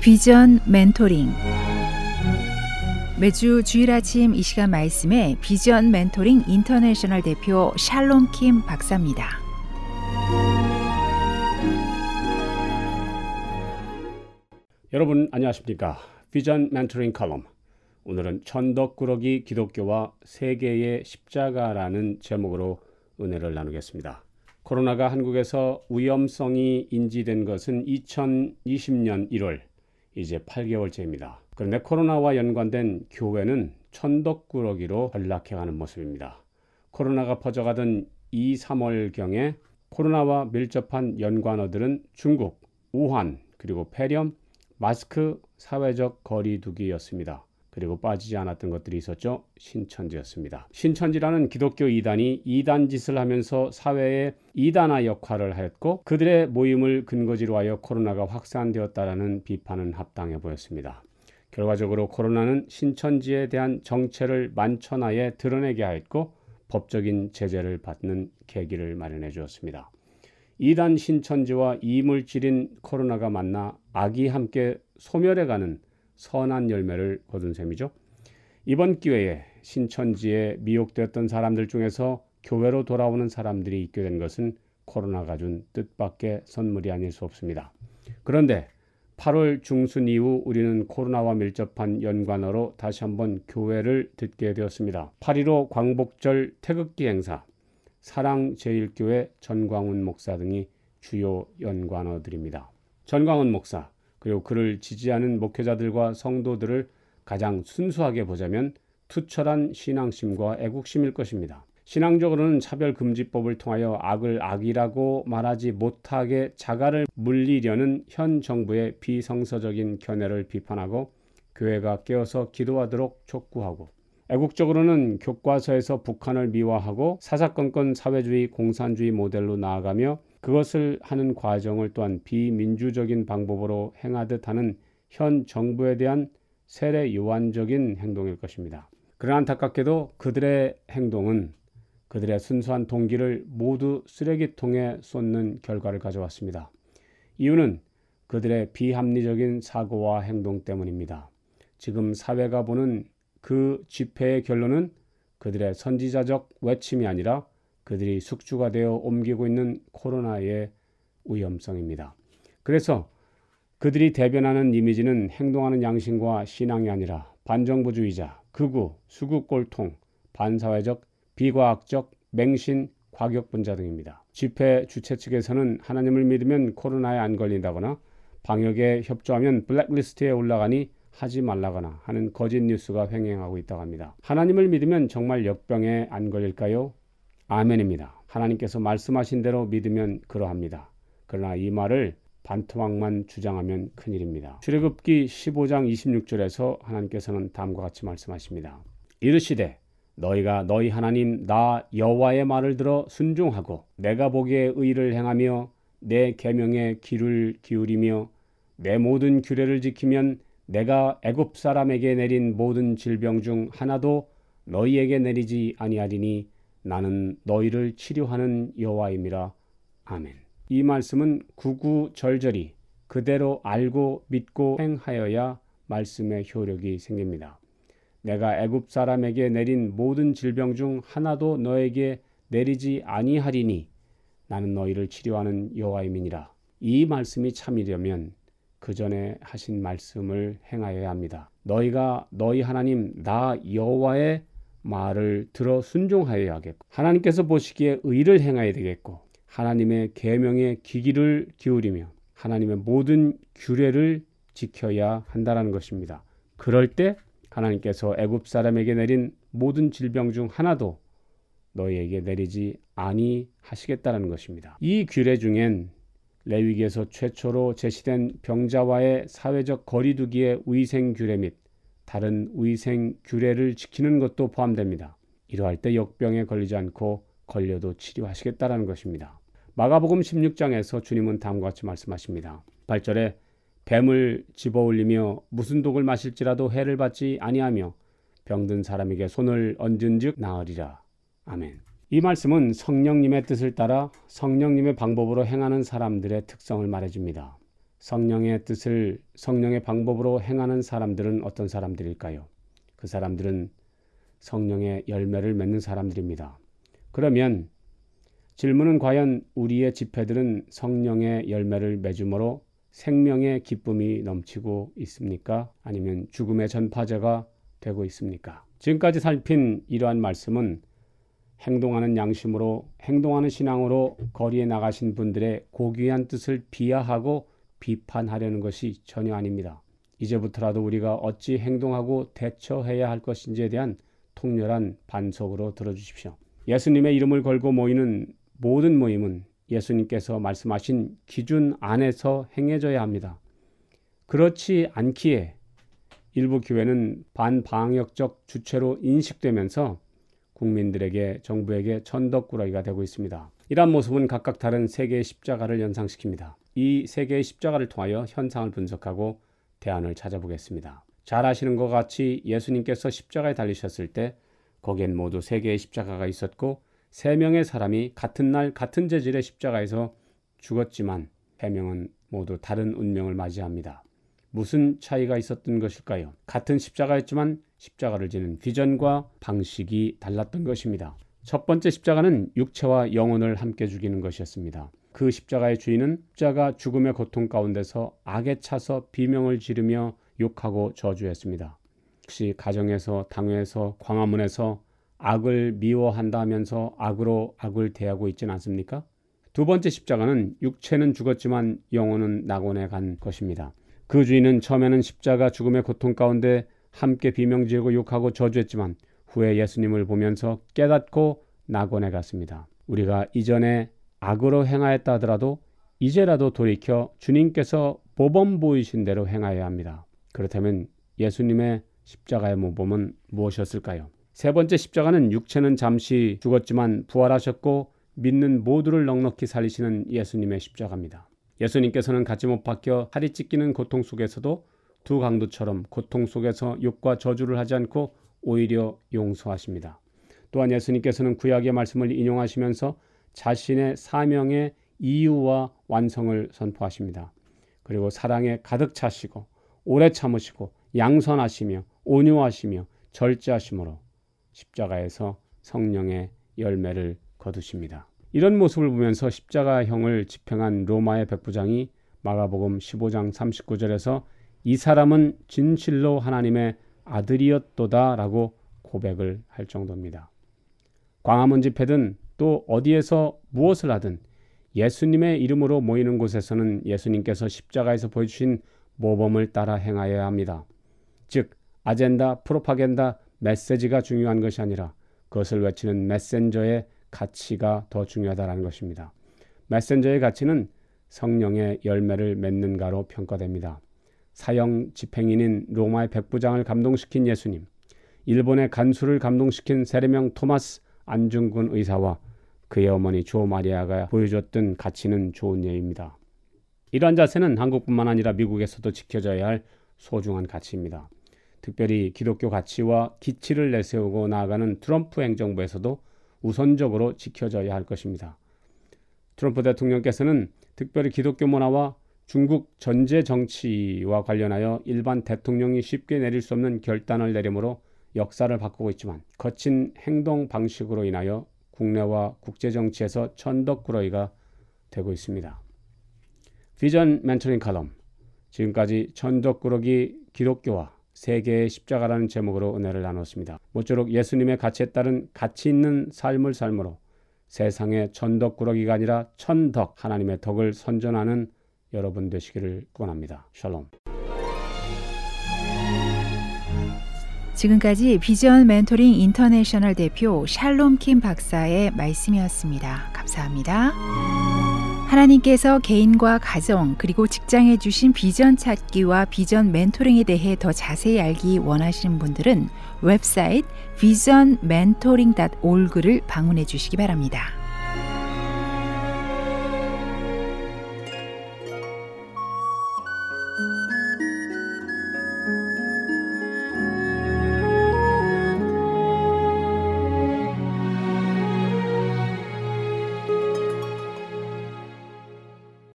비전 멘토링. 매주 주일 아침 이 시간 말씀에 비전 멘토링 인터내셔널 대표 샬롬 킴 박사입니다. 여러분 안녕하십니까? 비전 멘토링 컬럼. 오늘은 천덕꾸러기 기독교와 세계의 십자가라는 제목으로 은혜를 나누겠습니다. 코로나가 한국에서 위험성이 인지된 것은 2020년 1월, 이제 8개월째입니다. 그런데 코로나와 연관된 교회는 천덕꾸러기로 전락해가는 모습입니다. 코로나가 퍼져가던 2, 3월경에 코로나와 밀접한 연관어들은 중국, 우한, 그리고 폐렴, 마스크, 사회적 거리두기였습니다. 그리고 빠지지 않았던 것들이 있었죠. 신천지였습니다. 신천지라는 기독교 이단이 이단 짓을 하면서 사회에 이단화 역할을 하였고 그들의 모임을 근거지로 하여 코로나가 확산되었다라는 비판은 합당해 보였습니다. 결과적으로 코로나는 신천지에 대한 정체를 만천하에 드러내게 하였고 법적인 제재를 받는 계기를 마련해 주었습니다. 이단 신천지와 이물질인 코로나가 만나 악이 함께 소멸해가는 선한 열매를 거둔 셈이죠. 이번 기회에 신천지에 미혹되었던 사람들 중에서 교회로 돌아오는 사람들이 있게 된 것은 코로나가 준 뜻밖의 선물이 아닐 수 없습니다. 그런데 8월 중순 이후 우리는 코로나와 밀접한 연관어로 다시 한번 교회를 듣게 되었습니다. 8.15 광복절 태극기 행사, 사랑제일교회 전광훈 목사 등이 주요 연관어들입니다. 전광훈 목사, 그리고 그를 지지하는 목회자들과 성도들을 가장 순수하게 보자면 투철한 신앙심과 애국심일 것입니다. 신앙적으로는 차별금지법을 통하여 악을 악이라고 말하지 못하게 자갈을 물리려는 현 정부의 비성서적인 견해를 비판하고 교회가 깨어서 기도하도록 촉구하고, 애국적으로는 교과서에서 북한을 미화하고 사사건건 사회주의 공산주의 모델로 나아가며 그것을 하는 과정을 또한 비민주적인 방법으로 행하듯 하는 현 정부에 대한 세례요한적인 행동일 것입니다. 그러나 안타깝게도 그들의 행동은 그들의 순수한 동기를 모두 쓰레기통에 쏟는 결과를 가져왔습니다. 이유는 그들의 비합리적인 사고와 행동 때문입니다. 지금 사회가 보는 그 집회의 결론은 그들의 선지자적 외침이 아니라 그들이 숙주가 되어 옮기고 있는 코로나의 위험성입니다. 그래서 그들이 대변하는 이미지는 행동하는 양심과 신앙이 아니라 반정부주의자, 극우, 수구꼴통, 반사회적, 비과학적, 맹신, 과격분자 등입니다. 집회 주최 측에서는 하나님을 믿으면 코로나에 안 걸린다거나 방역에 협조하면 블랙리스트에 올라가니 하지 말라거나 하는 거짓 뉴스가 횡행하고 있다고 합니다. 하나님을 믿으면 정말 역병에 안 걸릴까요? 아멘입니다. 하나님께서 말씀하신 대로 믿으면 그러합니다. 그러나 이 말을 반토막만 주장하면 큰일입니다. 출애굽기 15장 26절에서 하나님께서는 다음과 같이 말씀하십니다. 이르시되 너희가 너희 하나님 나 여호와의 말을 들어 순종하고 내가 보기에 의를 행하며 내 계명에 귀를 기울이며 내 모든 규례를 지키면 내가 애굽 사람에게 내린 모든 질병 중 하나도 너희에게 내리지 아니하리니 나는 너희를 치료하는 여호와임이라. 아멘. 이 말씀은 구구절절히 그대로 알고 믿고 행하여야 말씀의 효력이 생깁니다. 내가 애굽 사람에게 내린 모든 질병 중 하나도 너에게 내리지 아니하리니 나는 너희를 치료하는 여호와임이니라. 이 말씀이 참이려면 그 전에 하신 말씀을 행하여야 합니다. 너희가 너희 하나님 나 여호와의 말을 들어 순종하여야 하겠고 하나님께서 보시기에 의를 행해야 되겠고 하나님의 계명에 귀를 기울이며 하나님의 모든 규례를 지켜야 한다는 것입니다. 그럴 때 하나님께서 애굽 사람에게 내린 모든 질병 중 하나도 너희에게 내리지 아니하시겠다는 것입니다. 이 규례 중엔 레위기에서 최초로 제시된 병자와의 사회적 거리두기의 위생 규례 및 다른 위생 규례를 지키는 것도 포함됩니다. 이러할 때 역병에 걸리지 않고 걸려도 치료하시겠다는 것입니다. 마가복음 16장에서 주님은 다음과 같이 말씀하십니다. 8절에 뱀을 집어올리며 무슨 독을 마실지라도 해를 받지 아니하며 병든 사람에게 손을 얹은즉 나으리라. 아멘. 이 말씀은 성령님의 뜻을 따라 성령님의 방법으로 행하는 사람들의 특성을 말해줍니다. 성령의 뜻을 성령의 방법으로 행하는 사람들은 어떤 사람들일까요? 그 사람들은 성령의 열매를 맺는 사람들입니다. 그러면 질문은 과연 우리의 집회들은 성령의 열매를 맺음으로 생명의 기쁨이 넘치고 있습니까? 아니면 죽음의 전파자가 되고 있습니까? 지금까지 살핀 이러한 말씀은 행동하는 양심으로, 행동하는 신앙으로 거리에 나가신 분들의 고귀한 뜻을 비하하고 비판하려는 것이 전혀 아닙니다. 이제부터라도 우리가 어찌 행동하고 대처해야 할 것인지에 대한 통렬한 반석으로 들어주십시오. 예수님의 이름을 걸고 모이는 모든 모임은 예수님께서 말씀하신 기준 안에서 행해져야 합니다. 그렇지 않기에 일부 교회는 반방역적 주체로 인식되면서 국민들에게, 정부에게 천덕꾸러기가 되고 있습니다. 이러한 모습은 각각 다른 세 개의 십자가를 연상시킵니다. 이 세 개의 십자가를 통하여 현상을 분석하고 대안을 찾아보겠습니다. 잘 아시는 것 같이 예수님께서 십자가에 달리셨을 때 거기엔 모두 세 개의 십자가가 있었고 세 명의 사람이 같은 날 같은 재질의 십자가에서 죽었지만 세 명은 모두 다른 운명을 맞이합니다. 무슨 차이가 있었던 것일까요? 같은 십자가였지만 십자가를 지는 비전과 방식이 달랐던 것입니다. 첫 번째 십자가는 육체와 영혼을 함께 죽이는 것이었습니다. 그 십자가의 주인은 십자가 죽음의 고통 가운데서 악에 차서 비명을 지르며 욕하고 저주했습니다. 혹시 가정에서, 당회에서, 광화문에서 악을 미워한다 하면서 악으로 악을 대하고 있지는 않습니까? 두 번째 십자가는 육체는 죽었지만 영혼은 낙원에 간 것입니다. 그 주인은 처음에는 십자가 죽음의 고통 가운데 함께 비명지르고 욕하고 저주했지만 후에 예수님을 보면서 깨닫고 낙원에 갔습니다. 우리가 이전에 악으로 행하였다 하더라도 이제라도 돌이켜 주님께서 모범 보이신 대로 행하여야 합니다. 그렇다면 예수님의 십자가의 모범은 무엇이었을까요? 세 번째 십자가는 육체는 잠시 죽었지만 부활하셨고 믿는 모두를 넉넉히 살리시는 예수님의 십자가입니다. 예수님께서는 가지 못 박혀 살이 찢기는 고통 속에서도 두 강도처럼 고통 속에서 욕과 저주를 하지 않고 오히려 용서하십니다. 또한 예수님께서는 구약의 말씀을 인용하시면서 자신의 사명의 이유와 완성을 선포하십니다. 그리고 사랑에 가득 차시고 오래 참으시고 양선하시며 온유하시며 절제하심으로 십자가에서 성령의 열매를 거두십니다. 이런 모습을 보면서 십자가형을 집행한 로마의 백부장이 마가복음 15장 39절에서 이 사람은 진실로 하나님의 아들이었도다 라고 고백을 할 정도입니다. 광화문 집회든 또 어디에서 무엇을 하든 예수님의 이름으로 모이는 곳에서는 예수님께서 십자가에서 보여주신 모범을 따라 행하여야 합니다. 즉 아젠다, 프로파간다, 메시지가 중요한 것이 아니라 그것을 외치는 메신저의 가치가 더 중요하다는 것입니다. 메신저의 가치는 성령의 열매를 맺는가로 평가됩니다. 사형 집행인인 로마의 백부장을 감동시킨 예수님, 일본의 간수를 감동시킨 세례명 토마스 안중근 의사와 그의 어머니 조 마리아가 보여줬던 가치는 좋은 예입니다. 이러한 자세는 한국뿐만 아니라 미국에서도 지켜져야 할 소중한 가치입니다. 특별히 기독교 가치와 기치를 내세우고 나아가는 트럼프 행정부에서도 우선적으로 지켜져야 할 것입니다. 트럼프 대통령께서는 특별히 기독교 문화와 중국 전제 정치와 관련하여 일반 대통령이 쉽게 내릴 수 없는 결단을 내림으로 역사를 바꾸고 있지만 거친 행동 방식으로 인하여 국내와 국제 정치에서 천덕꾸러기가 되고 있습니다. 비전 멘토링 칼럼, 지금까지 천덕꾸러기 기독교와 세계의 십자가라는 제목으로 은혜를 나눴습니다. 모쪼록 예수님의 가치에 따른 가치 있는 삶을 삶으로 세상의 천덕꾸러기가 아니라 천덕, 하나님의 덕을 선전하는 여러분 되시기를 축원합니다. 샬롬. 지금까지 비전 멘토링 인터내셔널 대표 샬롬 킴 박사의 말씀이었습니다. 감사합니다. 하나님께서 개인과 가정 그리고 직장에 주신 비전 찾기와 비전 멘토링에 대해 더 자세히 알기 원하시는 분들은 웹사이트 visionmentoring.org를 방문해 주시기 바랍니다.